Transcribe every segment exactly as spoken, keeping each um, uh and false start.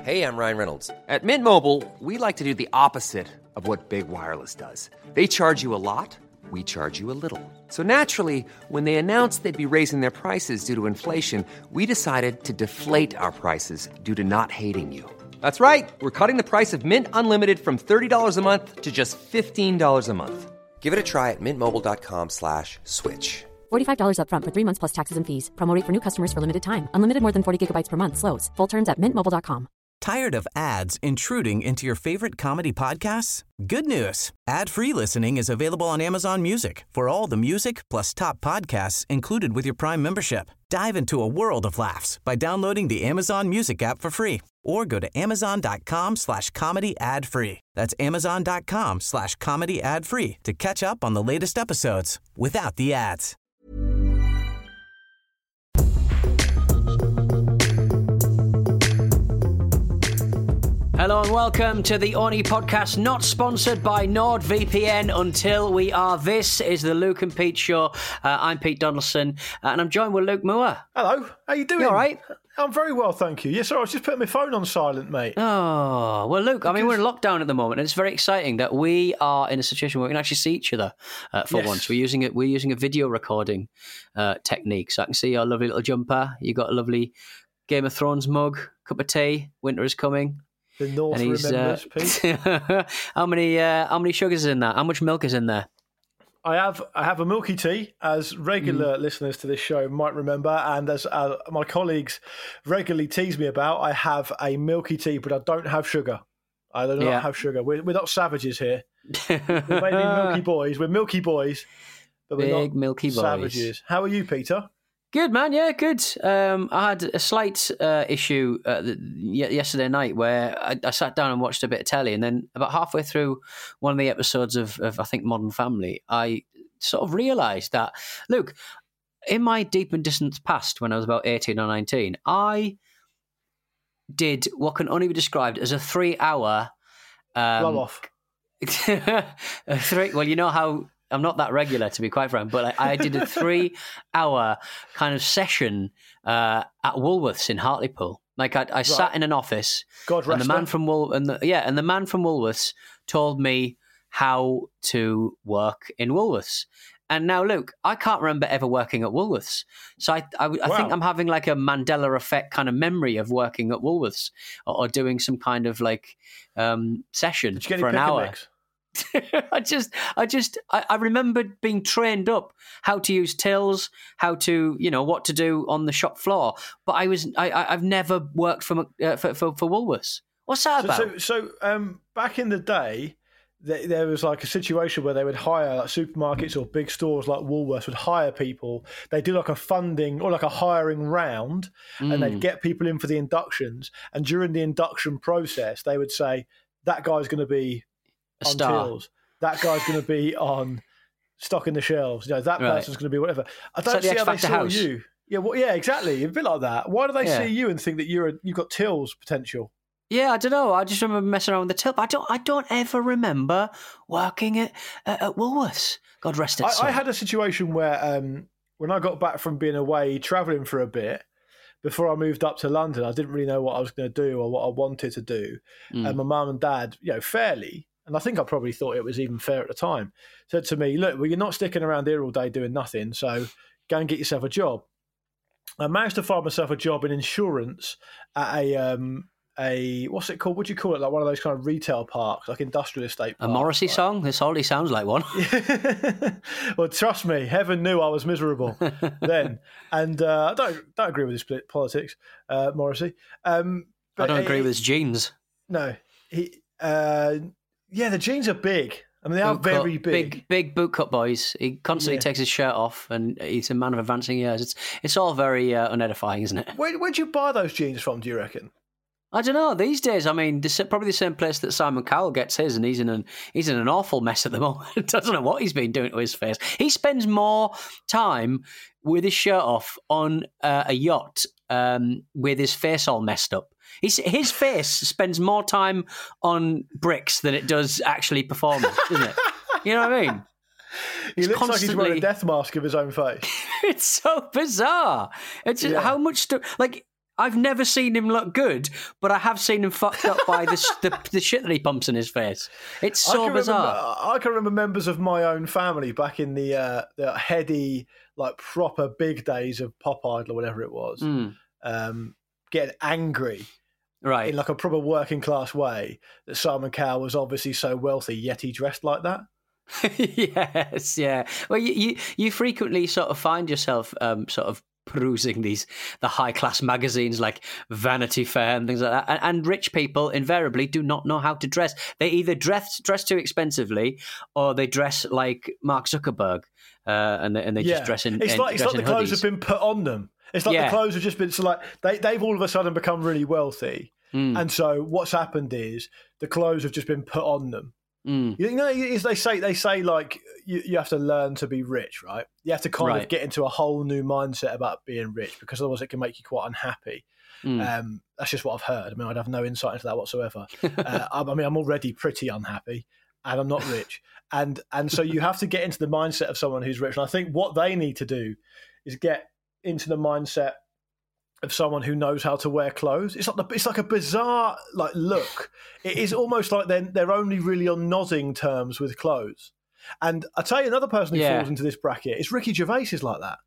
Hey, I'm Ryan Reynolds. At Mint Mobile, we like to do the opposite of what Big Wireless does. They charge you a lot, we charge you a little. So naturally, when they announced they'd be raising their prices due to inflation, we decided to deflate our prices due to not hating you. That's right. We're cutting the price of Mint Unlimited from thirty dollars a month to just fifteen dollars a month. Give it a try at mintmobile.com slash switch. forty-five dollars up front for three months plus taxes and fees. Promo rate for new customers for limited time. Unlimited more than forty gigabytes per month. Slows full terms at mint mobile dot com. Tired of ads intruding into your favorite comedy podcasts? Good news. Ad-free listening is available on Amazon Music for all the music plus top podcasts included with your Prime membership. Dive into a world of laughs by downloading the Amazon Music app for free or go to amazon.com slash comedy ad free. That's amazon.com slash comedy ad free to catch up on the latest episodes without the ads. Hello and welcome to the Orny podcast, not sponsored by NordVPN until we are. This is the Luke and Pete Show. Uh, I'm Pete Donaldson, uh, and I'm joined with Luke Moore. Hello, how you doing? You all right? I'm very well, thank you. Yes, sir, I was just putting my phone on silent, mate. Oh, well, Luke, I mean, we're in lockdown at the moment, and it's very exciting that we are in a situation where we can actually see each other uh, for Yes. once. We're using it. We're using a video recording uh, technique, so I can see your lovely little jumper. You got a lovely Game of Thrones mug, cup of tea. Winter is coming. The North And he's, remembers, Pete. uh, how many uh, how many sugars is in that? How much milk is in there? I have I have a milky tea, as regular Mm. listeners to this show might remember, and as uh, my colleagues regularly tease me about, I have a milky tea, but I don't have sugar. I do not Yeah. have sugar. We're, we're not savages here. We're maybe milky boys. We're milky boys, but we're Big not milky boys. savages. How are you, Peter? Good, man. Yeah, good. Um, I had a slight uh, issue uh, the, y- yesterday night where I, I sat down and watched a bit of telly, and then about halfway through one of the episodes of, of I think, Modern Family, I sort of realised that, look, in my deep and distant past, when I was about eighteen or nineteen, I did what can only be described as a three-hour... Um, Blow off. a three, well, you know how... I'm not that regular, to be quite frank, but I, I did a three-hour kind of session uh, at Woolworths in Hartlepool. Like I, I sat in an office, God and the rest man her. from Wool, and the, yeah, and the man from Woolworths told me how to work in Woolworths. And now, look, I can't remember ever working at Woolworths, so I, I, I Wow. think I'm having like a Mandela effect kind of memory of working at Woolworths or, or doing some kind of like um, session Did you get for any an pick and hour. mix? I just, I just, I, I remembered being trained up how to use tills, how to, you know, what to do on the shop floor. But I was, I, I I've never worked for uh, for, for for Woolworths. What's that So, about? so, so um, back in the day, th- there was like a situation where they would hire like supermarkets or big stores like Woolworths would hire people. They do like a funding or like a hiring round, and Mm. they'd get people in for the inductions. And during the induction process, they would say that guy's going to be A on star. tills. That guy's going to be on stocking the shelves. You know, that Right. person's going to be whatever. I like don't the see X how they Factor saw house. you. Yeah, well, yeah, exactly. A bit like that. Why do they Yeah. see you and think that you're a, you've got tills potential? Yeah, I don't know. I just remember messing around with the till. But I don't, I don't ever remember working at at, at Woolworths. God rest its soul. I, I had a situation where um, when I got back from being away travelling for a bit, before I moved up to London, I didn't really know what I was going to do or what I wanted to do. Mm. And my mum and dad, you know, fairly, and I think I probably thought it was even fair at the time, said to me, look, well, you're not sticking around here all day doing nothing, so go and get yourself a job. I managed to find myself a job in insurance at a, um, a what's it called? What do you call it? Like one of those kind of retail parks, like industrial estate A parks. Morrissey right? song? This already sounds like one. Well, trust me, heaven knew I was miserable then, and uh, I don't don't agree with his split politics, uh, Morrissey. Um, I but don't agree he- with his jeans. No, he. Uh, yeah, the jeans are big. I mean, they are Boot cut, very big. big, big boot cut boys. He constantly Yeah. takes his shirt off, and he's a man of advancing years. It's it's all very uh, unedifying, isn't it? Where where'd you buy those jeans from? Do you reckon? I don't know. These days, I mean, this is probably the same place that Simon Cowell gets his, and he's in an he's in an awful mess at the moment. Doesn't know what he's been doing to his face. He spends more time with his shirt off on uh, a yacht um, with his face all messed up. He's, his face spends more time on bricks than it does actually performing, doesn't it? You know what I mean? He He's looks like he's wearing constantly- a death mask of his own face. It's so bizarre. It's just Yeah. how much stuff. Like, I've never seen him look good, but I have seen him fucked up by the, the the shit that he pumps in his face. It's so I can bizarre. Remember, I can remember members of my own family back in the uh, the heady, like proper big days of Pop Idol or whatever it was, Mm. um, getting angry. Right. In like a proper working class way, that Simon Cowell was obviously so wealthy, yet he dressed like that. Yes, yeah. Well, you, you you frequently sort of find yourself um, sort of perusing these the high class magazines like Vanity Fair and things like that, and, and rich people invariably do not know how to dress. They either dress dress too expensively, or they dress like Mark Zuckerberg, uh, and they, and they yeah. just dress in. It's in, like it's dress like the in clothes hoodies. have been put on them. It's like Yeah. the clothes have just been so like they they've all of a sudden become really wealthy, Mm. and so what's happened is the clothes have just been put on them. Mm. You know, as they say, they say like you, you have to learn to be rich, right? You have to kind Right. of get into a whole new mindset about being rich, because otherwise it can make you quite unhappy. Mm. Um, that's just what I've heard. I mean, I'd have no insight into that whatsoever. uh, I, I mean, I'm already pretty unhappy, and I'm not rich, and and so you have to get into the mindset of someone who's rich. And I think what they need to do is get into the mindset of someone who knows how to wear clothes. It's like the, it's like a bizarre like look. It is almost like they're they're only really on nodding terms with clothes. And I tell you, another person who Yeah. falls into this bracket is Ricky Gervais. Is like that.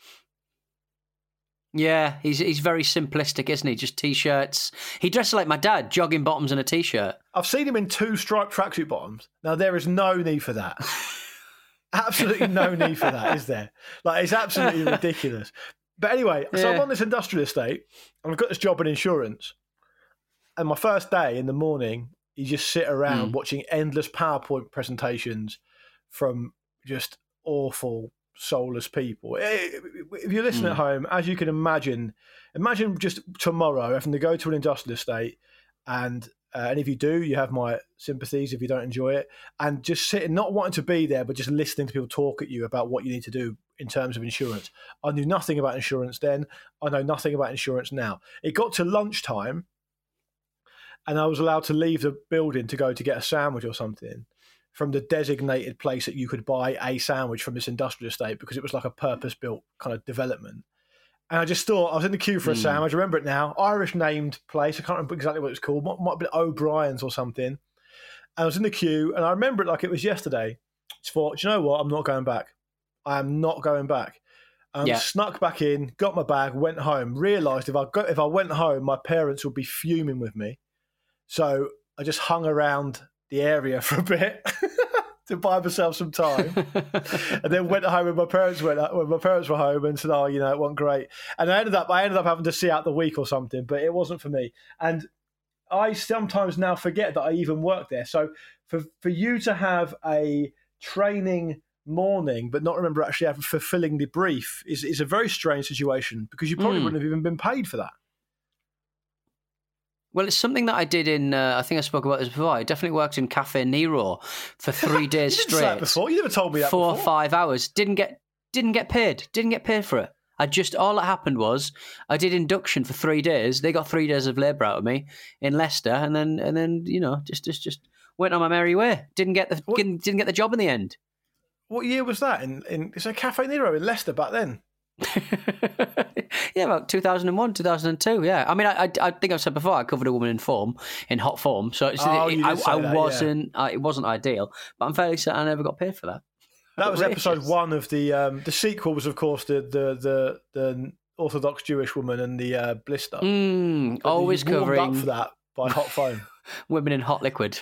Yeah, he's he's very simplistic, isn't he? Just t-shirts. He dresses like my dad, jogging bottoms and a t-shirt. I've seen him in two striped tracksuit bottoms. Now there is no need for that. Absolutely no need for that, is there? Like it's absolutely ridiculous. But anyway, so I'm Yeah. on this industrial estate, and I've got this job in insurance. And my first day in the morning, you just sit around Mm. watching endless PowerPoint presentations from just awful, soulless people. Eh, If you're listening Mm. at home, as you can imagine, imagine just tomorrow having to go to an industrial estate, and uh, and if you do, you have my sympathies if you don't enjoy it, and just sitting, not wanting to be there, but just listening to people talk at you about what you need to do in terms of insurance. I knew nothing about insurance then. I know nothing about insurance now. It got to lunchtime, and I was allowed to leave the building to go to get a sandwich or something from the designated place that you could buy a sandwich from this industrial estate, because it was like a purpose-built kind of development. And I just thought, I was in the queue for a Mm. sandwich. I remember it now. Irish named place. I can't remember exactly what it was called. Might, might have been O'Brien's or something. And I was in the queue, and I remember it like it was yesterday. I just thought, do you know what? I'm not going back. I am not going back. Um, Yeah. Snuck back in, got my bag, went home. Realised if I got, if I went home, my parents would be fuming with me. So I just hung around the area for a bit to buy myself some time, and then went home when my parents went when my parents were home and said, "Oh, you know, it wasn't great." And I ended up I ended up having to see out the week or something, but it wasn't for me. And I sometimes now forget that I even worked there. So for for you to have a training morning but not remember actually having fulfilling the brief is is a very strange situation, because you probably Mm. wouldn't have even been paid for that. Well, it's something that I did in, uh, I think I spoke about this before. I definitely worked in Cafe Nero for three days You didn't say that straight. before. You never told me that Four or before. five hours. Didn't get didn't get paid. Didn't get paid for it. I just, all that happened was I did induction for three days. They got three days of labour out of me in Leicester, and then, and then you know, just just just went on my merry way. Didn't get the What- didn't, didn't get the job in the end. What year was that? In in it's a Cafe Nero in Leicester back then. Yeah, about two thousand one, two thousand two. Yeah, I mean, I, I, I think I've said before I covered a woman in form, in hot form. So it's, Oh, it, you I, did say I that, wasn't, I, it wasn't ideal. But I'm fairly certain I never got paid for that. That was Outrageous. episode one of the um, the sequel was of course the the the, the Orthodox Jewish woman and the uh, blister. Mm, But always you warmed covering up for that by hot foam. women in hot liquid.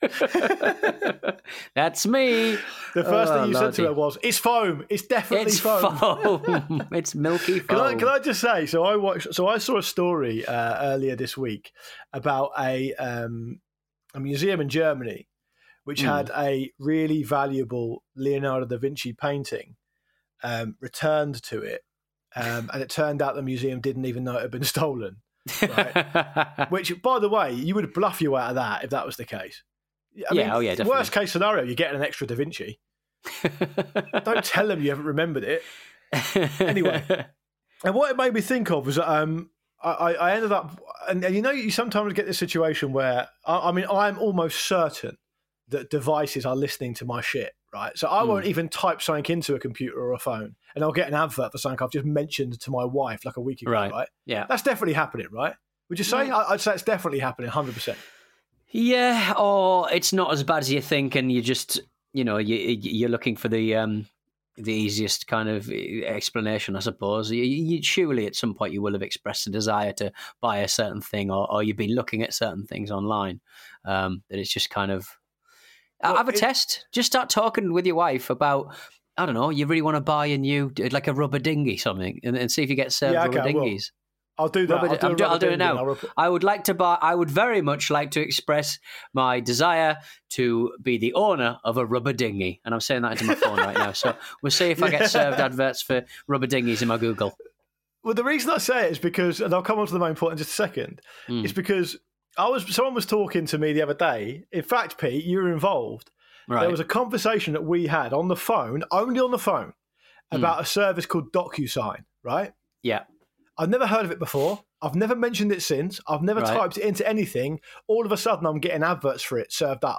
That's me. The first Oh, thing you said to Lordy. her was, "It's foam. It's definitely It's foam." foam. It's milky Can foam. I, can I just say? So I watched. So I saw a story uh, earlier this week about a um, a museum in Germany which Mm. had a really valuable Leonardo da Vinci painting um, returned to it, um, and it turned out the museum didn't even know it had been stolen. Right. Which, by the way, you would bluff you out of that if that was the case. I Yeah, oh yeah, definitely. Worst case scenario, you're getting an extra Da Vinci. Don't tell them you haven't remembered it. Anyway. And what it made me think of was that um, I, I ended up, and, and you know, you sometimes get this situation where, I, I mean, I'm almost certain that devices are listening to my shit. right? So I Mm. won't even type something into a computer or a phone, and I'll get an advert for something I've just mentioned to my wife like a week ago, Right. right? Yeah. That's definitely happening, right? Would you say? I- I'd say it's definitely happening, one hundred percent. Yeah, or it's not as bad as you think, and you just, you know, you, you're looking for the um, the easiest kind of explanation, I suppose. You, you, surely at some point you will have expressed a desire to buy a certain thing, or, or you've been looking at certain things online. Um, that it's just kind of Well, have a it- test. Just start talking with your wife about, I don't know, you really want to buy a new, like a rubber dinghy, something, and, and see if you get served Yeah, okay, rubber I will. dinghies. I'll do that. Rubber- I'll do, I'm a do- I'll rubber do it dinghy and now. I'll rep- I would like to buy. I would very much like to express my desire to be the owner of a rubber dinghy, and I'm saying that into my phone right now. So we'll see if I get served adverts for rubber dinghies in my Google. Well, the reason I say it is because, and I'll come on to the main point in just a second, Mm. it's because I was someone was talking to me the other day. In fact, Pete, you were involved. Right. There was a conversation that we had on the phone, only on the phone, Hmm. about a service called DocuSign, right? yeah. I've never heard of it before. I've never mentioned it since. I've never Right. typed it into anything. All of a sudden, I'm getting adverts for it served up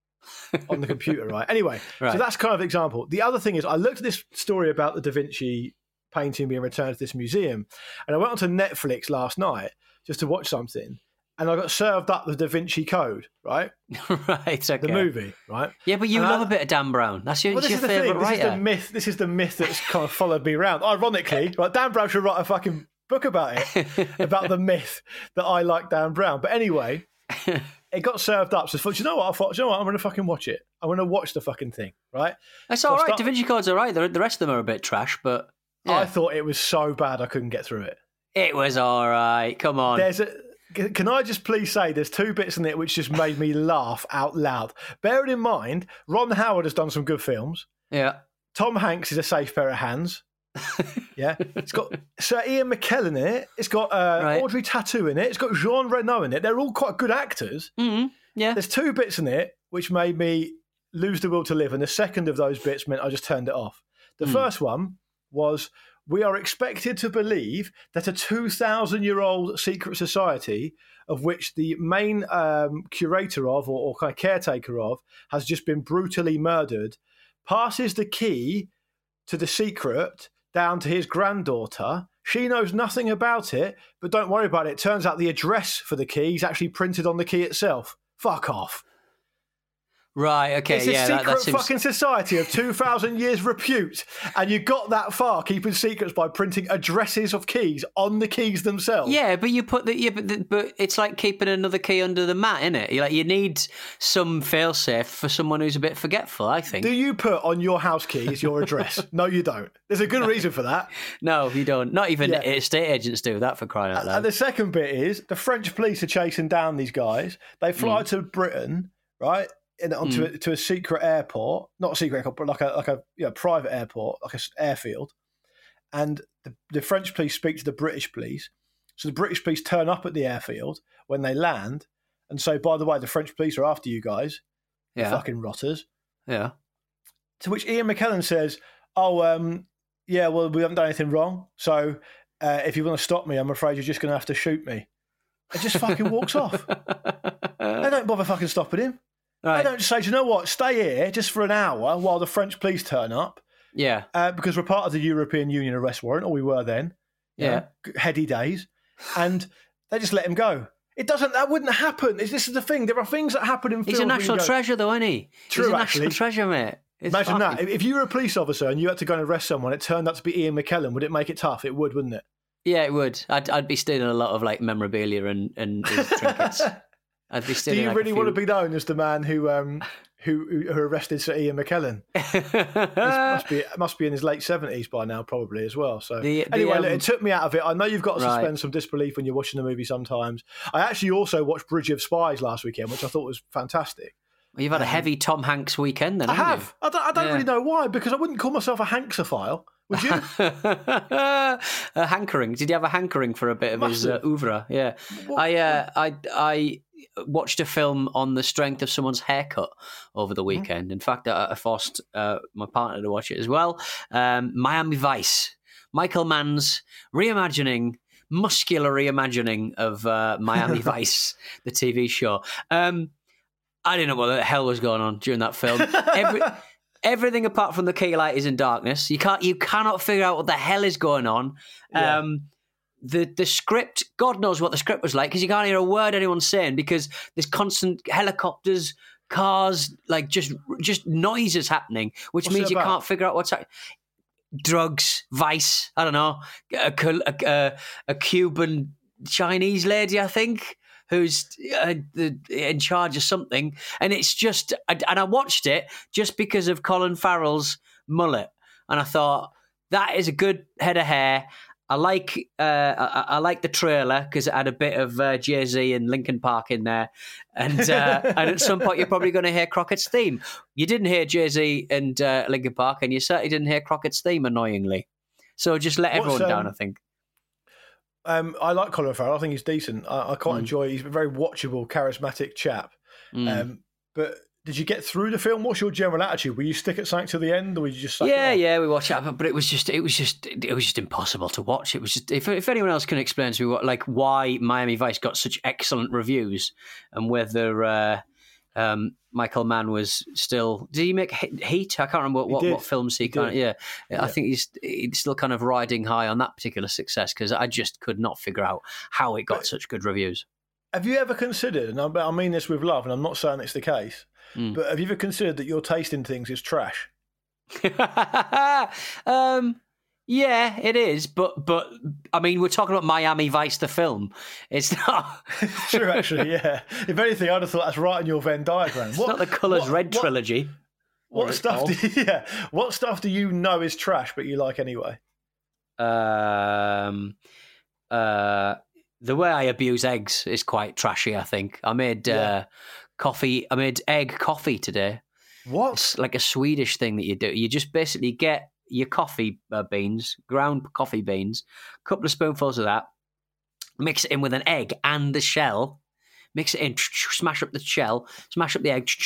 on the computer, right? Anyway, so Right. that's kind of an example. The other thing is, I looked at this story about the Da Vinci painting being returned to this museum, and I went onto Netflix last night just to watch something, and I got served up the Da Vinci Code, right? right. Okay. The movie, right? Yeah, but you And love I- a bit of Dan Brown. That's your, Well, it's this your is the favourite thing. This writer. is the myth. This is the myth that's kind of followed me around. Ironically, right? Dan Brown should write a fucking book about it, about the myth that I like Dan Brown. But anyway, it got served up. So I thought, you know what? I thought, you know what? I'm going to fucking watch it. I'm going to watch the fucking thing, right? That's So all I right. start- Da Vinci Code's all right. The, the rest of them are a bit trash, but yeah. I thought it was so bad I couldn't get through it. it was all right. Come on. There's a. Can I just please say there's two bits in it which just made me laugh out loud. Bearing in mind, Ron Howard has done some good films. yeah. Tom Hanks is a safe pair of hands. Yeah, it's got Sir Ian McKellen in it. It's got uh, Right. Audrey Tautou in it. It's got Jean Reno in it. They're all quite good actors. Mm-hmm. Yeah. There's two bits in it which made me lose the will to live, and the second of those bits meant I just turned it off. The Mm. first one was, we are expected to believe that a two thousand year old secret society, of which the main um, curator of, or, or kind of caretaker of, has just been brutally murdered, passes the key to the secret down to his granddaughter. She knows nothing about it, but don't worry about it. It turns out the address for the key is actually printed on the key itself. Fuck off. Right. Okay. It's a yeah. That, secret that seems. fucking society of two thousand years repute, and you got that far keeping secrets by printing addresses of keys on the keys themselves. Yeah, but you put the yeah, but, the, but it's like keeping another key under the mat, isn't it? You like you need some failsafe for someone who's a bit forgetful. I think. Do you put on your house keys your address? No, you don't. There's a good reason for that. No, you don't. Not even Yeah. estate agents do that, for crying out loud. And the second bit is the French police are chasing down these guys. They fly Mm. to Britain, right, in, onto a, to a secret airport, not a secret airport, but like a like a you know, private airport, like an airfield. And the, the French police speak to the British police. So the British police turn up at the airfield when they land and say, by the way, the French police are after you guys, you Yeah. fucking rotters. Yeah. To which Ian McKellen says, oh, um, yeah, well, we haven't done anything wrong. So uh, if you want to stop me, I'm afraid you're just going to have to shoot me. It just fucking walks off. They don't bother fucking stopping him. Right. They don't just say, do you know what, stay here just for an hour while the French police turn up Yeah. uh, because we're part of the European Union arrest warrant, or we were then. You Yeah. know, heady days. And they just let him go. It doesn't, that wouldn't happen. This is the thing. There are things that happen in He's films a where you national go, treasure, though, isn't he? True, He's a national actually. treasure, mate. It's Imagine that. fucking- If you were a police officer and you had to go and arrest someone, it turned out to be Ian McKellen, would it make it tough? It would, wouldn't it? Yeah, it would. I'd, I'd be stealing a lot of like memorabilia and, and his trinkets. I'd be Do stealing. you like, really a want to few... be known as the man who um, who, who who arrested Sir Ian McKellen? He must be must be in his late seventies by now, probably as well. So The- the, anyway, um, look, it took me out of it. I know you've got to Right. suspend some disbelief when you're watching the movie sometimes. I actually also watched Bridge of Spies last weekend, which I thought was fantastic. Well, you've had a heavy Tom Hanks weekend, then. I haven't have. I don't, I don't Yeah. really know why, because I wouldn't call myself a Hanksophile. Would you? a hankering. Did you have a hankering for a bit of his uh, Massive. oeuvre? Yeah. What- I uh, I I watched a film on the strength of someone's haircut over the weekend. In fact, I, I forced uh, my partner to watch it as well. Um, Miami Vice. Michael Mann's reimagining, muscular reimagining of uh, Miami Vice, the T V show. Um, I didn't know what the hell was going on during that film. Every, everything apart from the key light is in darkness. You can't, you cannot figure out what the hell is going on. Yeah. Um, the the script, God knows what the script was like because you can't hear a word anyone's saying because there's constant helicopters, cars, like just just noises happening, which What's means it you about? can't figure out what's happening. Drugs, vice, I don't know, a, a, a, a Cuban Chinese lady, I think, who's uh, the, in charge of something. And it's just, and I watched it just because of Colin Farrell's mullet. And I thought, that is a good head of hair. I like uh, I, I like the trailer because it had a bit of uh, Jay-Z and Linkin Park in there, and uh, and at some point you're probably going to hear Crockett's theme. You didn't hear Jay-Z and uh, Linkin Park, and you certainly didn't hear Crockett's theme, annoyingly. So just let everyone What's, um, down, I think. Um, I like Colin Farrell. I think he's decent. I, I quite Mm. enjoy. He's a very watchable, charismatic chap. Mm. Um, but did you get through the film? What's your general attitude? Will you stick at something to the end, or will you just suck Yeah, it off? yeah, we watched it, but but it was just, it was just, it was just impossible to watch. It was just, if if anyone else can explain to me what, like, why Miami Vice got such excellent reviews, and whether uh, um, Michael Mann was still, did he make He- Heat? I can't remember what, He what, did. what films he, He kind of, did. yeah. Yeah. I think he's he's still kind of riding high on that particular success because I just could not figure out how it got But- such good reviews. Have you ever considered, and I I mean this with love, and I'm not saying it's the case, Mm. but have you ever considered that your taste in things is trash? um, yeah, it is, but but I mean, we're talking about Miami Vice, the film. It's not. It's true, actually, yeah. If anything, I'd have thought that's right in your Venn diagram. It's not the Colours what- Red what- trilogy. What Or- stuff? or- Do you, yeah. What stuff do you know is trash, but you like anyway? Um, uh, the way I abuse eggs is quite trashy. I think I made Yeah. uh, coffee. I made egg coffee today. What? It's like a Swedish thing that you do. You just basically get your coffee uh, beans, ground coffee beans, a couple of spoonfuls of that, mix it in with an egg and the shell. Mix it in, smash up the shell, smash up the egg,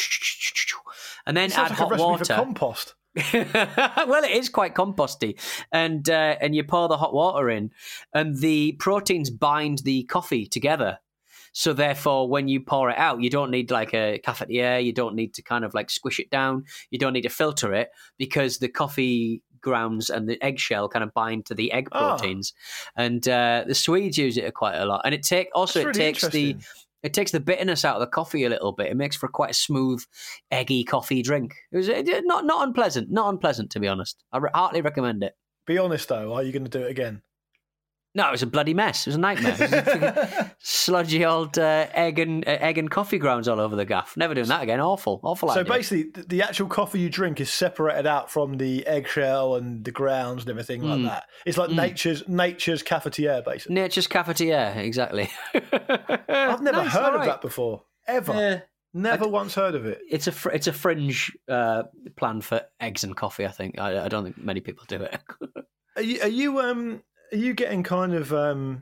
and then It sounds add like a hot recipe water. for compost. Well, it is quite composty, and uh, and you pour the hot water in, and the proteins bind the coffee together. So therefore, when you pour it out, you don't need like a cafetiere. You don't need to kind of like squish it down. You don't need to filter it because the coffee grounds and the eggshell kind of bind to the egg Ah. proteins. And uh, the Swedes use it quite a lot. And it take also That's it really takes the interesting. it takes the bitterness out of the coffee a little bit. It makes for quite a smooth, eggy coffee drink. It was it, not not unpleasant, not unpleasant to be honest. I re- heartily recommend it. Be honest though, are you going to do it again? No, it was a bloody mess. It was a nightmare. It was a freaking sludgy old uh, egg and uh, egg and coffee grounds all over the gaff. Never doing that again. Awful, awful So idea. basically, th- the actual coffee you drink is separated out from the eggshell and the grounds and everything like Mm. that. It's like Mm. nature's nature's cafetiere, basically. Nature's cafetiere, exactly. I've never Nice, heard all of right. that before, ever. Yeah. Never I- once heard of it. It's a fr- it's a fringe uh, plan for eggs and coffee. I think I, I don't think many people do it. Are you, are you um are you getting kind of um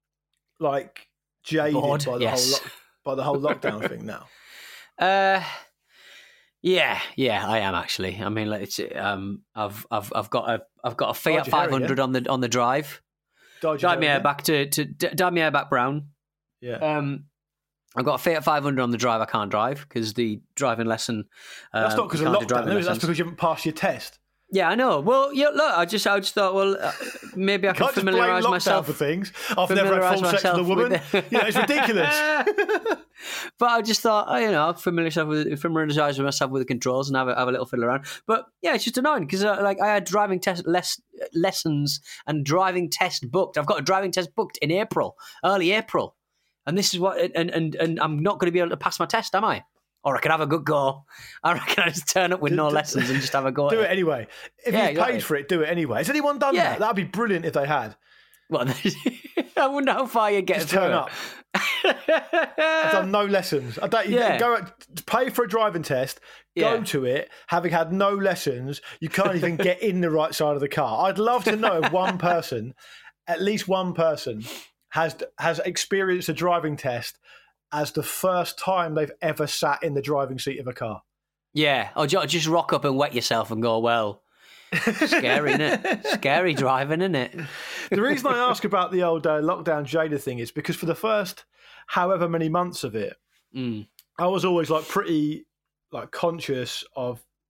like jaded Bored? by the Yes. whole lo- by the whole lockdown thing now? Uh, yeah, yeah, I am actually. I mean, like, it's um, I've I've I've got a I've got a Fiat Dyed your hair five hundred on the on the drive. Dyed your Dyed my hair hair again? back to to dyed my hair back brown. Yeah. Um, I've got a Fiat five hundred on the drive. I can't drive because the driving lesson. Uh, That's not because you of can't do lockdown. driving no, That's lessons. because you haven't passed your test. Yeah, I know. Well, yeah, look, I just I just thought, well, uh, maybe I You can can't just blame familiarise lockdown myself for things. I've never had familiarise full sex with a myself woman. with You know, it's ridiculous. But I just thought, oh, you know, familiarise with familiarise myself with the controls and have a, have a little fiddle around. But yeah, it's just annoying because uh, like I had driving test less lessons and driving test booked. I've got a driving test booked in April, early April, and this is what and and and I'm not going to be able to pass my test, am I? Or I can have a good go. I reckon I just turn up with no Do- lessons and just have a go. Do at it anyway. If Yeah, you've exactly. paid for it, do it anyway. Has anyone done Yeah. that? That'd be brilliant if they had. Well, I wonder how far you get. Just turn up. I've done no lessons. I don't. You Yeah. go pay for a driving test. Go Yeah. to it, having had no lessons. You can't even get in the right side of the car. I'd love to know if one person, at least one person, has has experienced a driving test as the first time they've ever sat in the driving seat of a car. Yeah, or ju- just rock up and wet yourself and go, well, scary, innit? Scary driving, innit? The reason I ask about the old uh, lockdown jaded thing is because for the first however many months of it, Mm. I was always like pretty like conscious of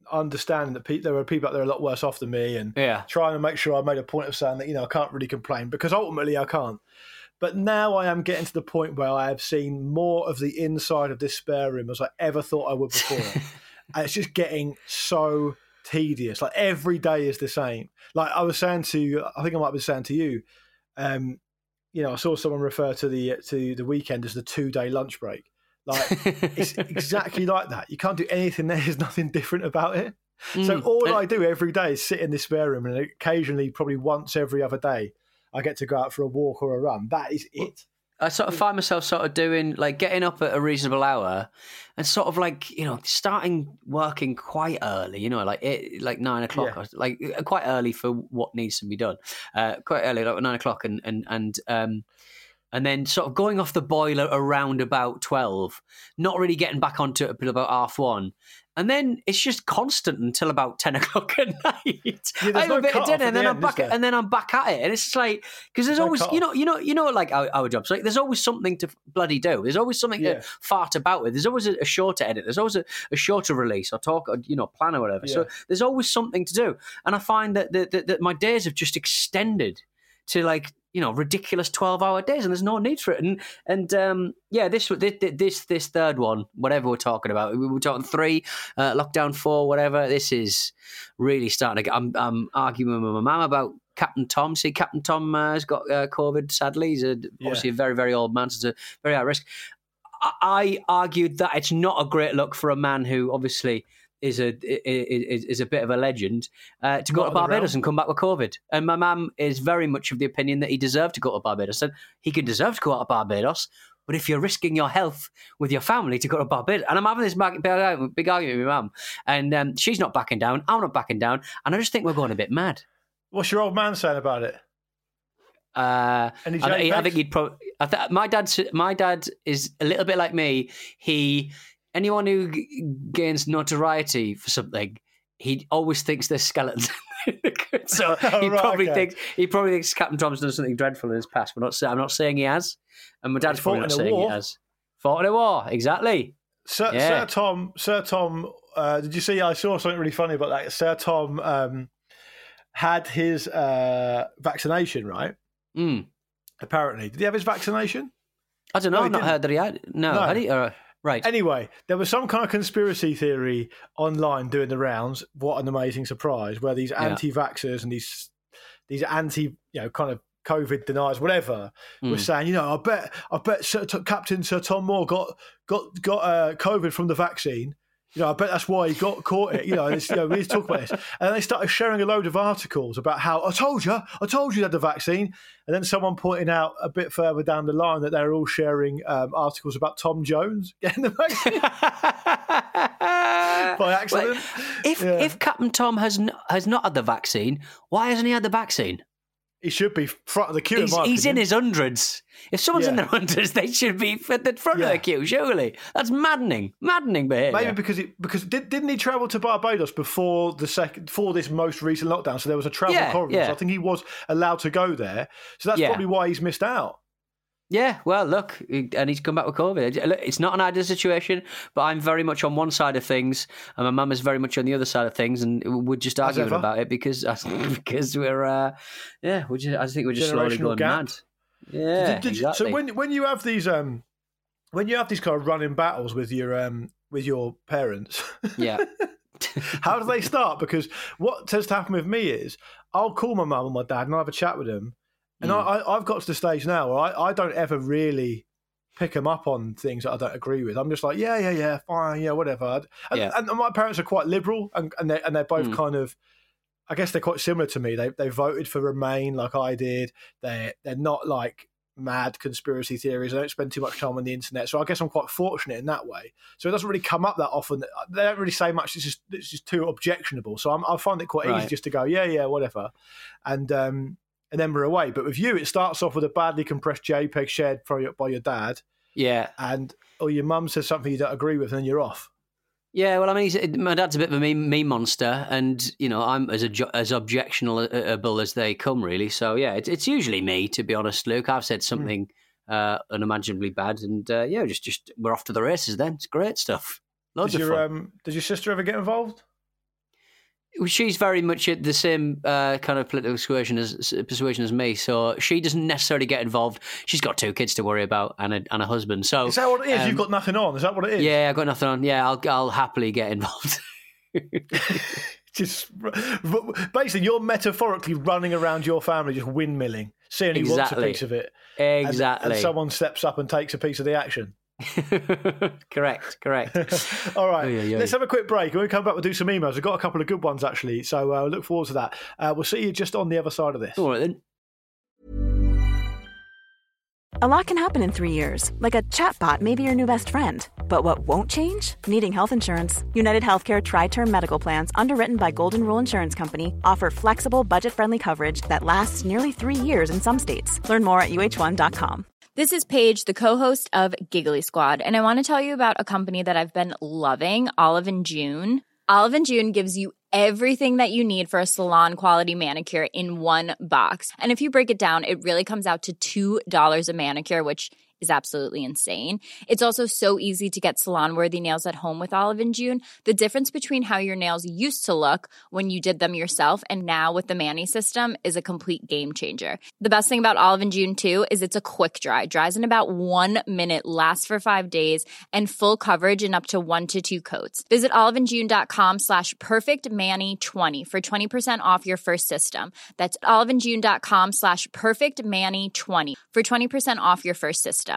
understanding that pe- there were people out there a lot worse off than me, and Yeah. trying to make sure I made a point of saying that, you know, I can't really complain, because ultimately I can't. But now I am getting to the point where I have seen more of the inside of this spare room as I ever thought I would before. And it's just getting so tedious. Like, every day is the same. Like I was saying to, I think I might have been saying to you, um, you know, I saw someone refer to the to the weekend as the two-day lunch break. Like, it's exactly like that. You can't do anything there. There's nothing different about it. Mm. So all I do every day is sit in this spare room, and occasionally, probably once every other day, I get to go out for a walk or a run. That is it. I sort of find myself sort of doing, like, getting up at a reasonable hour and sort of, like, you know, starting working quite early, you know, like eight, like nine o'clock, yeah. or, like quite early for what needs to be done. Uh, quite early, like nine o'clock, and and and um, and then sort of going off the boiler around about twelve, not really getting back onto it until about half one. And then it's just constant until about ten o'clock at night. Yeah, I have no a bit of dinner, and then the I'm end, back, and then I'm back at it. And it's just like, because there's, there's always, no you know, you know, you know, like our, our jobs. Like, there's always something to bloody do. There's always something yeah. to fart about with. There's always a, a shorter edit. There's always a, a shorter release or talk, or, you know, plan or whatever. Yeah. So there's always something to do. And I find that that, that that my days have just extended to, like, you know, ridiculous twelve-hour days, and there's no need for it. And and um, yeah, this this this this third one, whatever we're talking about, we were talking three, uh, lockdown four, whatever. This is really starting to get. I'm I'm arguing with my mum about Captain Tom. See, Captain Tom uh, has got uh, COVID. Sadly, he's a, obviously yeah. a very very old man, so it's a very high risk. I, I argued that it's not a great look for a man who obviously is a is, is a bit of a legend uh, to go not to Barbados and come back with COVID. And my mum is very much of the opinion that he deserved to go to Barbados. And he could deserve to go out to Barbados, but if you're risking your health with your family to go to Barbados, and I'm having this big, big argument with my mum, and um, she's not backing down, I'm not backing down, and I just think we're going a bit mad. What's your old man saying about it? Uh, I, I think he'd probably. I th- my dad's my dad is a little bit like me. He. Anyone who g- gains notoriety for something, he always thinks they're skeletons. So he oh, right, probably okay. thinks he probably thinks Captain Tom's done something dreadful in his past. But not, I'm not saying he has, and my dad's probably not saying war. he has. Fought in a war, exactly. Sir, yeah. Sir Tom, Sir Tom, uh, did you see? I saw something really funny about that. Sir Tom um, had his uh, vaccination, right? Mm. Apparently, did he have his vaccination? I don't know. No, I've not didn't. heard that he had. No, no. had he? Or, Right. Anyway, there was some kind of conspiracy theory online doing the rounds. What an amazing surprise! Where these anti-vaxxers and these these anti, you know, kind of COVID deniers, whatever, mm. were saying, you know, I bet, I bet Sir, Captain Sir Tom Moore got got got uh, COVID from the vaccine. You know, I bet that's why he got caught it. You know, this, you know, we need to talk about this. And then they started sharing a load of articles about how, I told you, I told you you had the vaccine. And then someone pointing out a bit further down the line that they're all sharing um, articles about Tom Jones getting the vaccine by accident. Wait, if yeah. if Captain Tom has n- has not had the vaccine, why hasn't he had the vaccine? He should be front of the queue. He's, in, my he's in his hundreds. If someone's yeah. in their hundreds, they should be at the front yeah. of the queue, surely. That's maddening. Maddening behaviour. Maybe because it, because did, didn't he travel to Barbados before the second for this most recent lockdown? So there was a travel yeah, corridor. Yeah. So I think he was allowed to go there. So that's yeah. probably why he's missed out. Yeah, well, look, and he's come back with COVID. Look, it's not an ideal situation, but I'm very much on one side of things, and my mum is very much on the other side of things, and we're just arguing about it because because we're, uh, yeah, we're just, I think we're just slowly going gap. mad. Yeah, did, did exactly. You, so when when you have these um when you have these kind of running battles with your um with your parents, yeah. How do they start? Because what tends to happen with me is I'll call my mum and my dad and I'll have a chat with them. And mm. I, I, I've got to the stage now where I, I don't ever really pick them up on things that I don't agree with. I'm just like, yeah, yeah, yeah, fine, yeah, whatever. And, yeah. and my parents are quite liberal, and, and, they're, and they're both mm. kind of, I guess they're quite similar to me. They they voted for Remain like I did. They're, they're not like mad conspiracy theories. They don't spend too much time on the internet. So I guess I'm quite fortunate in that way. So it doesn't really come up that often. They don't really say much. It's just, it's just too objectionable. So I'm, I find it quite right. easy just to go, yeah, yeah, whatever. And, um, and then we're away. But with you, it starts off with a badly compressed JPEG shared by your, by your dad. Yeah. And or your mum says something you don't agree with, and then you're off. Yeah, well, I mean, he's, my dad's a bit of a meme, meme monster, and you know, I'm as a, as objectionable as they come, really. So yeah, it's, it's usually me, to be honest, Luke. I've said something mm. uh, unimaginably bad, and uh, yeah, just just we're off to the races. Then it's great stuff. Loads did of your fun. Um, did your sister ever get involved? she's very much at the same uh, kind of political persuasion as persuasion as me, so she doesn't necessarily get involved. She's got two kids to worry about and a, and a husband. So is that what it is? Um, You've got nothing on. Is that what it is? Yeah, I've got nothing on. Yeah, I'll I'll happily get involved. Just basically, you're metaphorically running around your family, just windmilling, seeing who Exactly. wants a piece of it. Exactly. And, and someone steps up and takes a piece of the action. correct, correct. All right, Oy, oy, oy. let's have a quick break. When we come back, we'll do some emails. We've got a couple of good ones, actually, so uh, look forward to that. Uh, we'll see you just on the other side of this. All right, then. A lot can happen in three years, like a chatbot may be your new best friend. But what won't change? Needing health insurance. United Healthcare Tri-Term Medical Plans, underwritten by Golden Rule Insurance Company, offer flexible, budget-friendly coverage that lasts nearly three years in some states. Learn more at U H one dot com. This is Paige, the co-host of Giggly Squad, and I want to tell you about a company that I've been loving, Olive and June. Olive and June gives you everything that you need for a salon-quality manicure in one box. And if you break it down, it really comes out to two dollars a manicure, which is absolutely insane. It's also so easy to get salon-worthy nails at home with Olive and June. The difference between how your nails used to look when you did them yourself and now with the Mani system is a complete game changer. The best thing about Olive and June, too, is it's a quick dry. Dries in about one minute, lasts for five days, and full coverage in up to one to two coats. Visit oliveandjune.com slash perfectmani20 for twenty percent off your first system. That's oliveandjune.com slash perfectmani20 for twenty percent off your first system.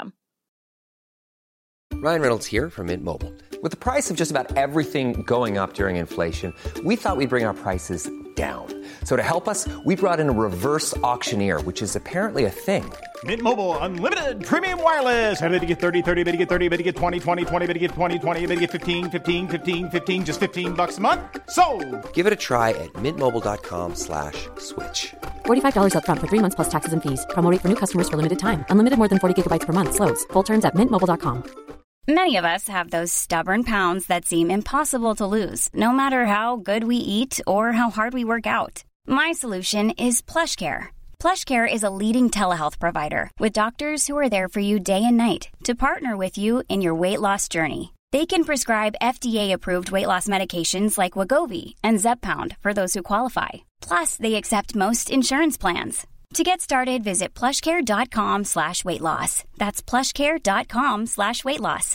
Ryan Reynolds here from Mint Mobile. With the price of just about everything going up during inflation, we thought we'd bring our prices down. So to help us, we brought in a reverse auctioneer, which is apparently a thing. Mint Mobile Unlimited Premium Wireless. How to get thirty, thirty, how to get thirty, how to get twenty, twenty, twenty, how to get twenty, twenty, how to get fifteen, fifteen, fifteen, fifteen, just fifteen bucks a month? Sold! Give it a try at mintmobile.com slash switch. forty-five dollars up front for three months plus taxes and fees. Promo rate for new customers for limited time. Unlimited more than forty gigabytes per month. Slows full terms at mint mobile dot com. Many of us have those stubborn pounds that seem impossible to lose, no matter how good we eat or how hard we work out. My solution is PlushCare. PlushCare is a leading telehealth provider with doctors who are there for you day and night to partner with you in your weight loss journey. They can prescribe F D A-approved weight loss medications like Wegovy and Zepbound for those who qualify. Plus, they accept most insurance plans. To get started, visit plushcare.com slash weight loss. That's plushcare.com slash weight loss.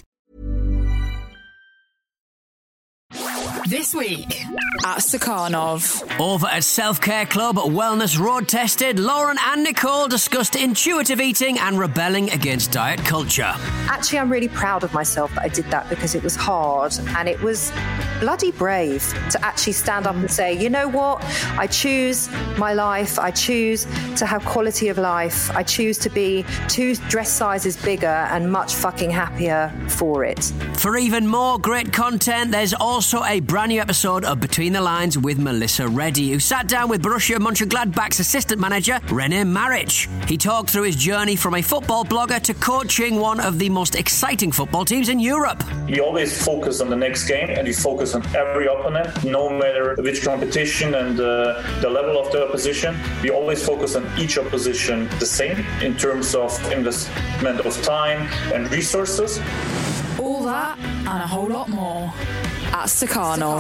This week at Stakhanov. Over at Self Care Club, Wellness Road Tested, Lauren and Nicole discussed intuitive eating and rebelling against diet culture. Actually, I'm really proud of myself that I did that because it was hard and it was bloody brave to actually stand up and say, you know what, I choose my life, I choose to have quality of life, I choose to be two dress sizes bigger and much fucking happier for it. For even more great content, there's also a brand new episode of Between the Lines with Melissa Reddy, who sat down with Borussia Mönchengladbach's assistant manager, René Maric. He talked through his journey from a football blogger to coaching one of the most exciting football teams in Europe. You always focus on the next game and you focus on every opponent, no matter which competition and uh, the level of the opposition. You always focus on each opposition the same in terms of investment of time and resources. All that and a whole lot more at Stakhanov.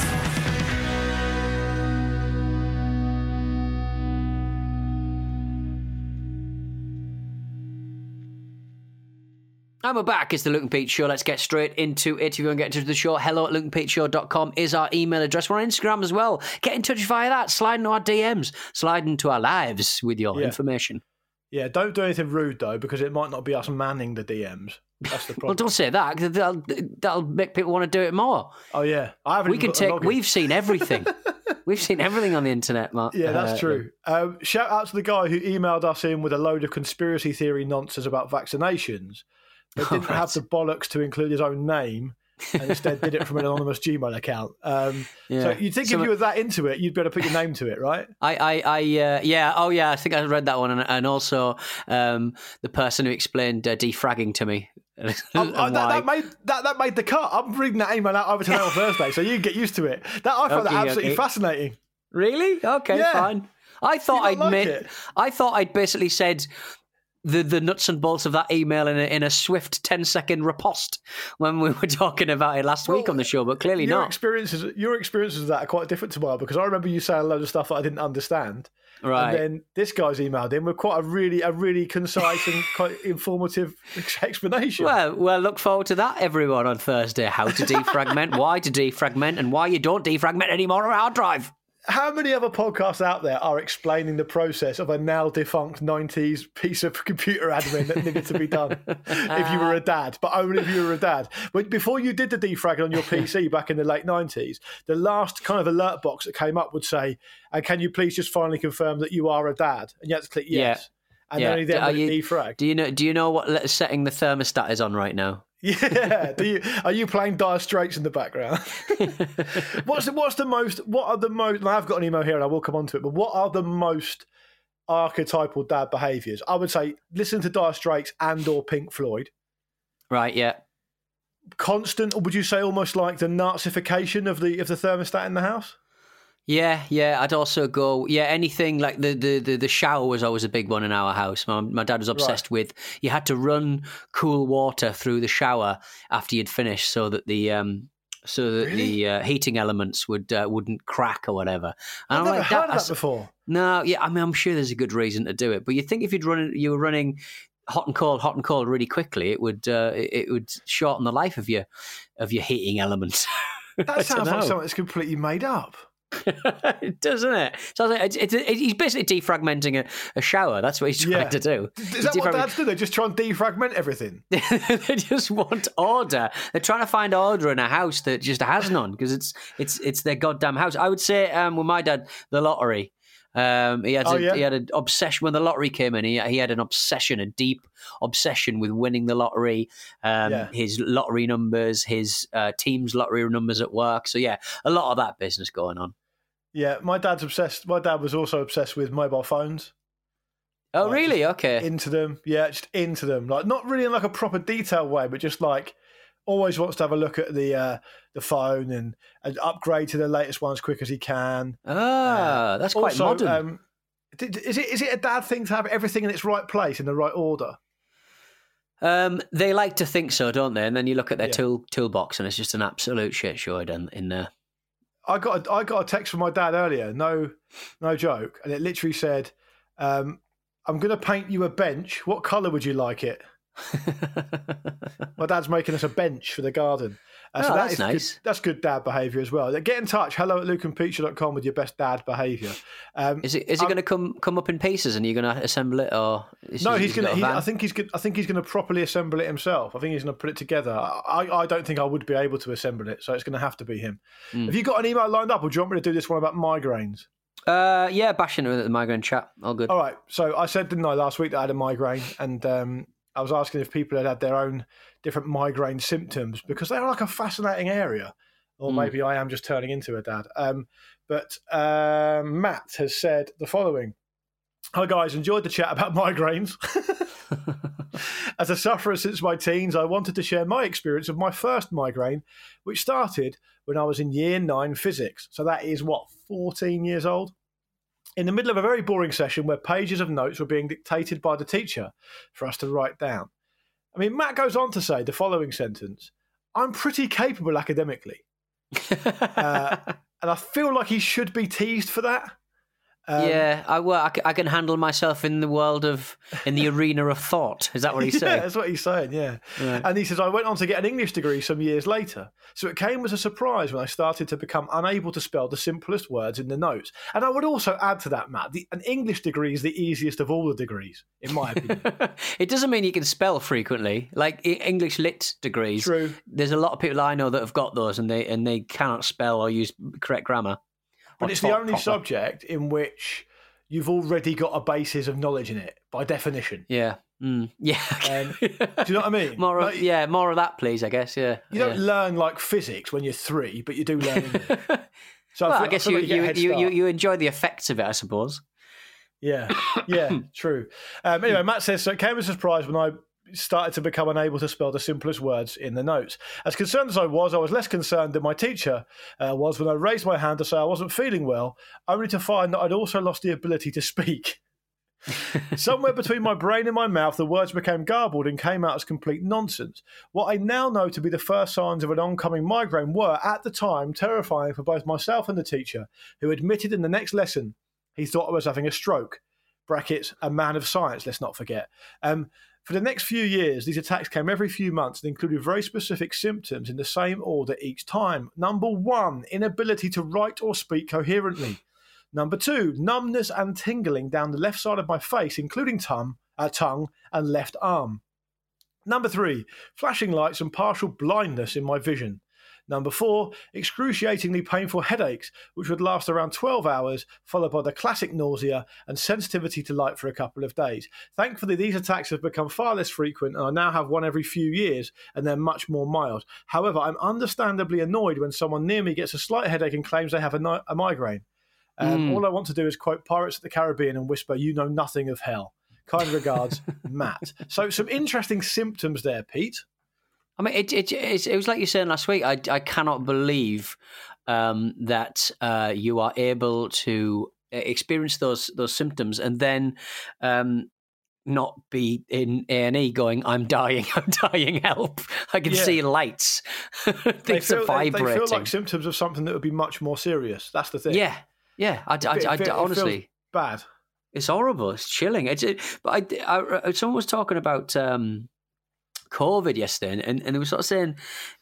And we're back. It's the Luke and Pete Show. Let's get straight into it. If you want to get into the show, hello at luke and pete show dot com is our email address. We're on Instagram as well. Get in touch via that. Slide into our D Ms. Slide into our lives with your Yeah. information. Yeah, don't do anything rude, though, because it might not be us manning the D Ms. That's the problem. Well, don't say that, 'cause that'll, that'll make people want to do it more. Oh, yeah. I haven't We even can got a take. login. We've seen everything. We've seen everything on the internet, Mark. Yeah, that's Uh, true. Um, shout out to the guy who emailed us in with a load of conspiracy theory nonsense about vaccinations, but didn't Right. have the bollocks to include his own name and instead did it from an anonymous Gmail account. Um, Yeah. So you'd think So- if you were that into it, you'd better put your name to it, right? I, I, I uh, yeah, oh yeah, I think I read that one, and, and also um, the person who explained uh, defragging to me. Um, and I- that, why. that made that, that made the cut. I'm reading that email out over tonight on Thursday, so you get used to it. That I found Okay, that absolutely okay. fascinating. Really? Okay, Yeah. fine. I thought You I'd don't like made. it? I thought I'd basically said the, the nuts and bolts of that email in a, in a swift ten second riposte when we were talking about it last well, week on the show, but clearly your not. Experiences, your experiences of that are quite different to mine, because I remember you saying a load of stuff that I didn't understand. Right. And then this guy's emailed in with quite a really, a really concise and quite informative explanation. Well, well, look forward to that, everyone, on Thursday. How to defragment, why to defragment, and why you don't defragment anymore on a hard drive. How many other podcasts out there are explaining the process of a now defunct nineties piece of computer admin that needed to be done if you were a dad, but only if you were a dad? But before you did the defrag on your P C back in the late nineties, the last kind of alert box that came up would say, and can you please just finally confirm that you are a dad? And you had to click yes. Yeah. And yeah. only then would it defrag. Do you know, do you know what setting the thermostat is on right now? Yeah. Do you, are you playing Dire Straits in the background? what's the, what's the most? What are the most? I've got an email here, and I will come on to it. But what are the most archetypal dad behaviours? I would say listen to Dire Straits and or Pink Floyd. Right. Yeah. Constant, or would you say almost like the Nazification of the of the thermostat in the house? Yeah, yeah. I'd also go, yeah, anything like the, the, the, the shower was always a big one in our house. My, my dad was obsessed right. with, you had to run cool water through the shower after you'd finished so that the um, so that really? the uh, heating elements would, uh, wouldn't crack or whatever. And I've I'm never like, heard that, of that before. No, yeah, I mean, I'm sure there's a good reason to do it. But you think if you'd run, you were running hot and cold, hot and cold really quickly, it would uh, it, it would shorten the life of your, of your heating elements. That sounds like something that's completely made up. Doesn't it? So it's, it's, it's, he's basically defragmenting a, a shower. That's what he's trying yeah. to do. Is he's that what dads do? They just try and defragment everything. They just want order. They're trying to find order in a house that just has none because it's it's it's their goddamn house. I would say, um, with my dad, the lottery. Um, he had oh, a, yeah? he had an obsession when the lottery came in. He he had an obsession, a deep obsession with winning the lottery. Um, yeah. His lottery numbers, his uh, team's lottery numbers at work. So yeah, a lot of that business going on. Yeah, my dad's obsessed. My dad was also obsessed with mobile phones. Oh, like, really? Okay. Into them, yeah, just into them. Like not really in like a proper detailed way, but just like always wants to have a look at the uh, the phone and, and upgrade to the latest one as quick as he can. Ah, uh, that's quite also, modern. Um, is it is it a dad thing to have everything in its right place in the right order? Um, they like to think so, don't they? And then you look at their yeah. tool toolbox, and it's just an absolute shit show in in there. I got a, I got a text from my dad earlier, no no joke, and it literally said, um, "I'm going to paint you a bench. What colour would you like it?" My dad's making us a bench for the garden. Uh, oh, so that that's is nice. Good, that's good dad behaviour as well. Get in touch. Hello at luke and peacher dot com with your best dad behaviour. Um, is it is it going to come come up in pieces and you're going to assemble it, or is no? He, he's going to. He, I think he's. I think he's going to properly assemble it himself. I think he's going to put it together. I, I don't think I would be able to assemble it, so it's going to have to be him. Mm. Have you got an email lined up, or do you want me to do this one about migraines? Uh, yeah, bashing it with the migraine chat. All good. All right. So I said, didn't I, last week that I had a migraine, and um, I was asking if people had had their own different migraine symptoms because they're like a fascinating area. Or mm. maybe I am just turning into a dad. Um, but uh, Matt has said the following. Hi guys, enjoyed the chat about migraines. As a sufferer since my teens, I wanted to share my experience of my first migraine, which started when I was in year nine physics. So that is, what, fourteen years old? In the middle of a very boring session where pages of notes were being dictated by the teacher for us to write down. I mean, Matt goes on to say the following sentence, I'm pretty capable academically. uh, and I feel like he should be teased for that. Um, yeah, I, well, I, I can handle myself in the world of, in the arena of thought. Is that what he's yeah, saying? Yeah, that's what he's saying, yeah. Right. And he says, I went on to get an English degree some years later. So it came as a surprise when I started to become unable to spell the simplest words in the notes. And I would also add to that, Matt, the, an English degree is the easiest of all the degrees, in my opinion. It doesn't mean you can spell frequently. Like English lit degrees. True. There's a lot of people I know that have got those and they and they cannot spell or use correct grammar. But it's the only proper. subject in which you've already got a basis of knowledge in it, by definition. Yeah. Mm. Yeah. Um, do you know what I mean? More like, of, yeah, more of that, please, I guess, yeah. You don't yeah. learn, like, physics when you're three, but you do learn English. So well, I, feel, I guess I you, like you, you, you, you enjoy the effects of it, I suppose. Yeah, yeah, true. Um, anyway, Matt says, so it came as a surprise when I started to become unable to spell the simplest words in the notes. As concerned as I was, I was less concerned than my teacher uh, was when I raised my hand to say I wasn't feeling well, only to find that I'd also lost the ability to speak. Somewhere between my brain and my mouth, the words became garbled and came out as complete nonsense. What I now know to be the first signs of an oncoming migraine were, at the time, terrifying for both myself and the teacher, who admitted in the next lesson he thought I was having a stroke. Brackets, a man of science, let's not forget. Um, for the next few years, these attacks came every few months and included very specific symptoms in the same order each time. Number one, inability to write or speak coherently. Number two, numbness and tingling down the left side of my face, including tongue, uh, tongue and left arm. Number three, flashing lights and partial blindness in my vision. Number four, excruciatingly painful headaches, which would last around twelve hours, followed by the classic nausea and sensitivity to light for a couple of days. Thankfully, these attacks have become far less frequent, and I now have one every few years, and they're much more mild. However, I'm understandably annoyed when someone near me gets a slight headache and claims they have a, ni- a migraine. Um, mm. All I want to do is quote Pirates of the Caribbean and whisper, "You know nothing of hell." Kind regards, Matt. So some interesting symptoms there, Pete. I mean, it it, it, it was like you were saying last week. I, I cannot believe um, that uh, you are able to experience those those symptoms and then um, not be in A and E going, "I'm dying, I'm dying, help." I can yeah. see lights. Things feel, are vibrating. They feel like symptoms of something that would be much more serious. That's the thing. Yeah. Yeah, I, I, it, I, it, I honestly, it bad. It's horrible. It's chilling. It's it, but I, I, someone was talking about um, COVID yesterday, and, and they were sort of saying,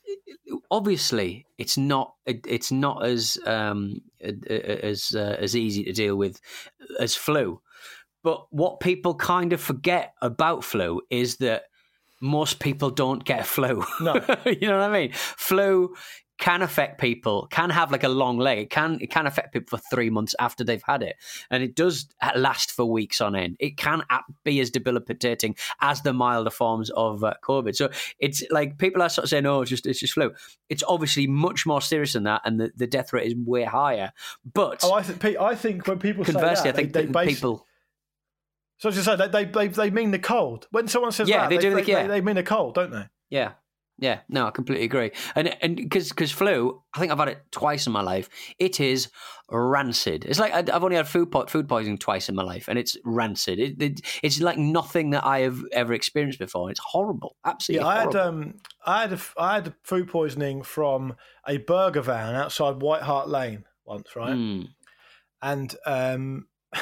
obviously, it's not it's not as um, as uh, as easy to deal with as flu. But what people kind of forget about flu is that most people don't get flu. No, you know what I mean. Flu can affect people, can have like a long leg. It can it can affect people for three months after they've had it. And it does last for weeks on end. It can be as debilitating as the milder forms of uh, COVID. So it's like people are sort of saying, oh, it's just, it's just flu. It's obviously much more serious than that, and the, the death rate is way higher. But oh, I, th- I think when people conversely, say that, I think they, they base, people... So as you say, they, they, they mean the cold. When someone says yeah, that, they, they, do they, think, yeah. they, they mean a cold, don't they? Yeah. Yeah, no, I completely agree. And and because because flu, I think I've had it twice in my life. It is rancid. It's like I've only had food po- food poisoning twice in my life, and it's rancid. It, it, it's like nothing that I have ever experienced before. It's horrible, absolutely. Yeah, I horrible. had um, I had a, I had food poisoning from a burger van outside White Hart Lane once, right? Mm. And um,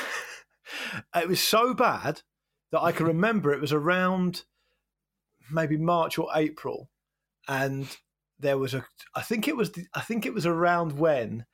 it was so bad that I can remember it was around maybe March or April. And there was a, I think it was, I think it was around when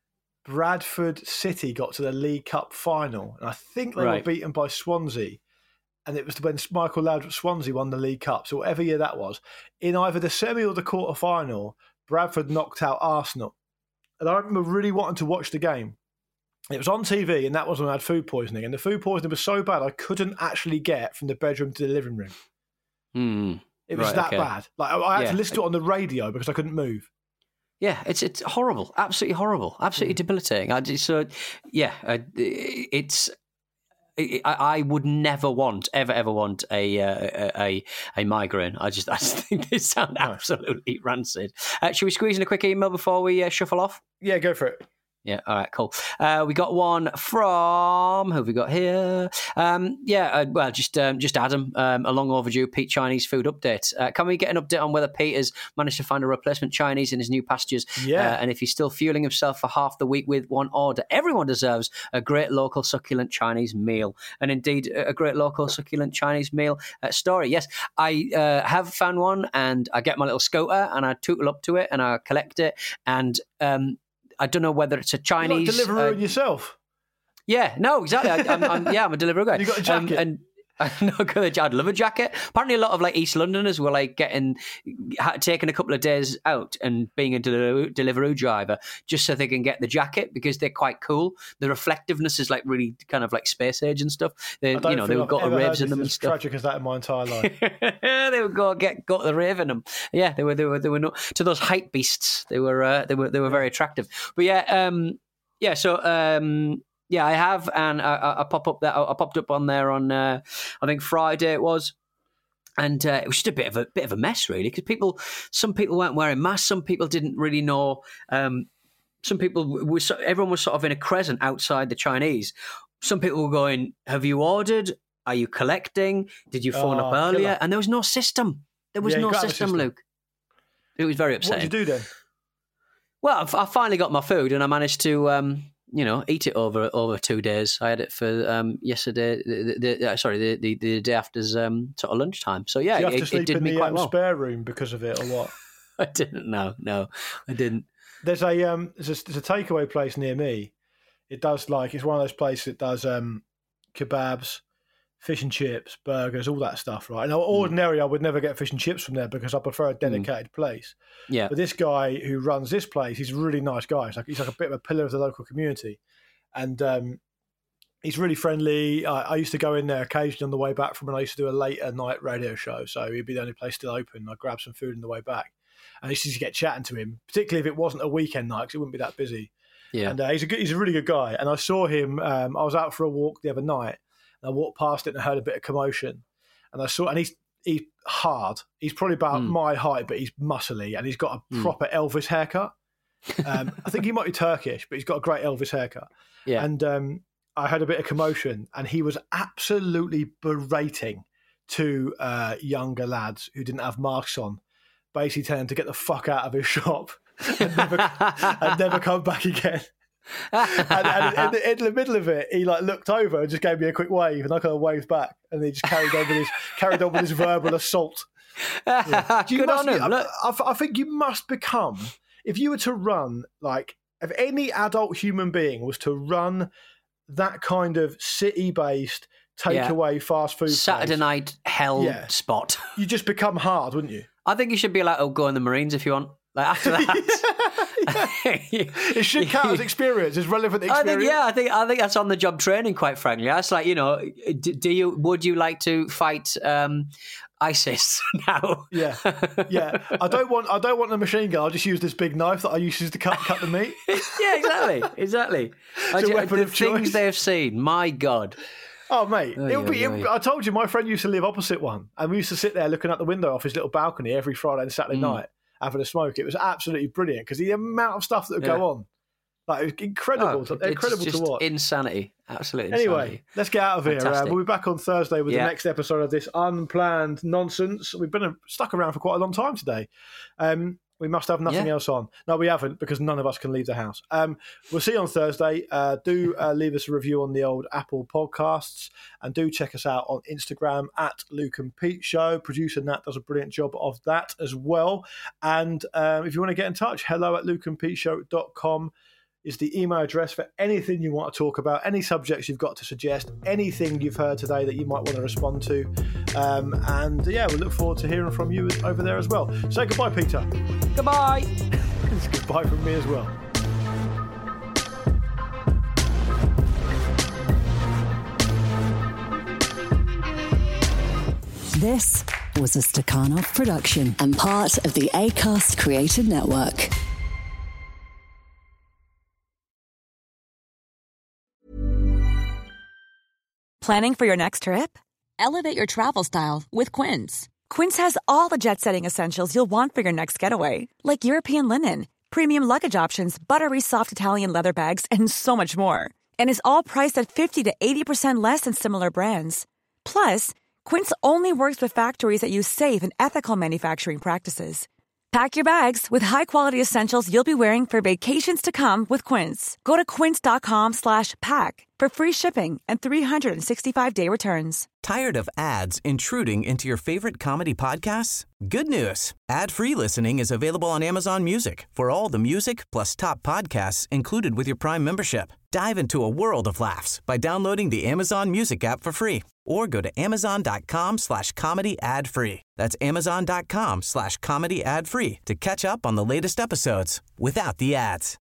Bradford City got to the League Cup final, and I think they right. were beaten by Swansea, and it was when Michael Laud Swansea won the League Cup. So whatever year that was, in either the semi or the quarter final, Bradford knocked out Arsenal, and I remember really wanting to watch the game. It was on T V, and that was when I had food poisoning, and the food poisoning was so bad I couldn't actually get from the bedroom to the living room. Hmm. It was right, that okay. bad. Like I had yeah. to listen to it on the radio because I couldn't move. Yeah, it's it's horrible, absolutely horrible, absolutely mm. debilitating. I just, so yeah, uh, it's. I, I would never want, ever, ever want a uh, a a migraine. I just, I just think they sound no. absolutely rancid. Uh, should we squeeze in a quick email before we uh, shuffle off? Yeah, go for it. Yeah, all right, cool. Uh, we got one from, who have we got here? Um, yeah, uh, well, just um, just Adam, um, a long overdue Pete Chinese food update. Uh, can we get an update on whether Pete has managed to find a replacement Chinese in his new pastures? Yeah. Uh, and if he's still fueling himself for half the week with one order. Everyone deserves a great local succulent Chinese meal. And indeed, a great local succulent Chinese meal uh, story. Yes, I uh, have found one, and I get my little scooter and I tootle up to it and I collect it. And um, I don't know whether it's a Chinese... You're like Deliveroo uh, yourself. Yeah, no, exactly. I, I'm, I'm, yeah, I'm a Deliveroo guy. You got a jacket. Um, and I know, I'd love a jacket. Apparently, a lot of like East Londoners were like getting taking a couple of days out and being a Deliveroo, Deliveroo driver just so they can get the jacket because they're quite cool. The reflectiveness is like really kind of like space age and stuff. They, I don't you know, think they've I've got the ever ribs heard in them and as stuff. Tragic as that in my entire life. They would go get got the rave in them. Yeah, they were they were they were not, to those hype beasts. They were uh, they were they were very attractive. But yeah, um, yeah. So. Um, Yeah, I have, and I, I pop up that I popped up on there on uh, I think Friday it was, and uh, it was just a bit of a bit of a mess really because people, some people weren't wearing masks, some people didn't really know, um, some people were everyone was sort of in a crescent outside the Chinese. some people were going, have you ordered? Are you collecting? Did you phone Oh, up earlier? killer. And there was no system. There was Yeah, you no gotta have a system, system. Luke. It was very What upsetting. did you do then? Well, I've, I finally got my food and I managed to, um, you know, eat it over over two days. I had it for um, yesterday, the, the, the, sorry, the, the, the day after's um, sort of lunchtime. So, yeah, Do you have it, to sleep it did in me the quite um, well. spare room because of it, or what? I didn't, no, no, I didn't. There's a um, there's a, there's a takeaway place near me. It does like it's one of those places that does um, kebabs, fish and chips, burgers, all that stuff, right? And ordinarily, I would never get fish and chips from there because I prefer a dedicated place. Yeah. But this guy who runs this place, he's a really nice guy. He's like he's like a bit of a pillar of the local community, and um, he's really friendly. I, I used to go in there occasionally on the way back from when I used to do a later night radio show, so he'd be the only place still open. I'd grab some food on the way back. And I used to get chatting to him, particularly if it wasn't a weekend night, because it wouldn't be that busy. Yeah. And uh, he's a good, he's a really good guy. And I saw him. Um, I was out for a walk the other night, and I walked past it and I heard a bit of commotion. And I saw, and he's he's hard. He's probably about Mm. my height, but he's muscly, and he's got a Mm. proper Elvis haircut. Um, I think he might be Turkish, but he's got a great Elvis haircut. Yeah. And um, I heard a bit of commotion, and he was absolutely berating two uh, younger lads who didn't have masks on, basically telling them to get the fuck out of his shop and never, and never come back again. and, and in, the, in the middle of it, he like looked over and just gave me a quick wave, and I kind of waved back, and he just carried on with his carried on with his verbal assault. Yeah. You Good must on be- him. Look. I, I, I think you must become, if you were to run, like, if any adult human being was to run that kind of city-based takeaway fast food Saturday place, night hell Yeah. spot. you just become hard, wouldn't you? I think you should be allowed to go in the Marines if you want. Like after that, It should count as experience, as relevant I experience. think yeah, I think I think that's on the job training. Quite frankly, that's like you know, do, do you would you like to fight um, ISIS now? Yeah, yeah. I don't want. I don't want a machine gun. I'll just use this big knife that I use to cut cut the meat. yeah, exactly, exactly. It's I a ju- weapon the of things choice. they've seen, my God. Oh, mate, Oh, it would yeah, be. yeah, it- I told you, my friend used to live opposite one, and we used to sit there looking out the window off his little balcony every Friday and Saturday Mm. night having a smoke. It was absolutely brilliant because the amount of stuff that would Yeah. go on, like, it was incredible, Oh, to, it's incredible just to watch. Insanity, absolutely. Insanity. Anyway, let's get out of here. Uh, Fantastic. we'll be back on Thursday with Yeah. the next episode of this unplanned nonsense. We've been uh, stuck around for quite a long time today. Um, we must have nothing Yeah. else on. No, we haven't, because none of us can leave the house. Um, we'll see you on Thursday. Uh, do uh, leave us a review on the old Apple Podcasts, and do check us out on Instagram at Luke and Pete Show. Producer Nat does a brilliant job of that as well. And um, if you want to get in touch, hello at luke and pete show dot com is the email address for anything you want to talk about, any subjects you've got to suggest, anything you've heard today that you might want to respond to. Um, and yeah, we look forward to hearing from you over there as well. Say goodbye, Peter. Goodbye. It's goodbye from me as well. This was a Stakhanov production and part of the Acast Creative Network. Planning for your next trip? Elevate your travel style with Quince. Quince has all the jet-setting essentials you'll want for your next getaway, like European linen, premium luggage options, buttery soft Italian leather bags, and so much more. And is all priced at fifty to eighty percent less than similar brands. Plus, Quince only works with factories that use safe and ethical manufacturing practices. Pack your bags with high-quality essentials you'll be wearing for vacations to come with Quince. Go to quince.com slash pack for free shipping and three sixty-five day returns. Tired of ads intruding into your favorite comedy podcasts? Good news. Ad-free listening is available on Amazon Music for all the music plus top podcasts included with your Prime membership. Dive into a world of laughs by downloading the Amazon Music app for free or go to amazon.com slash comedy ad free. That's amazon.com slash comedy ad free to catch up on the latest episodes without the ads.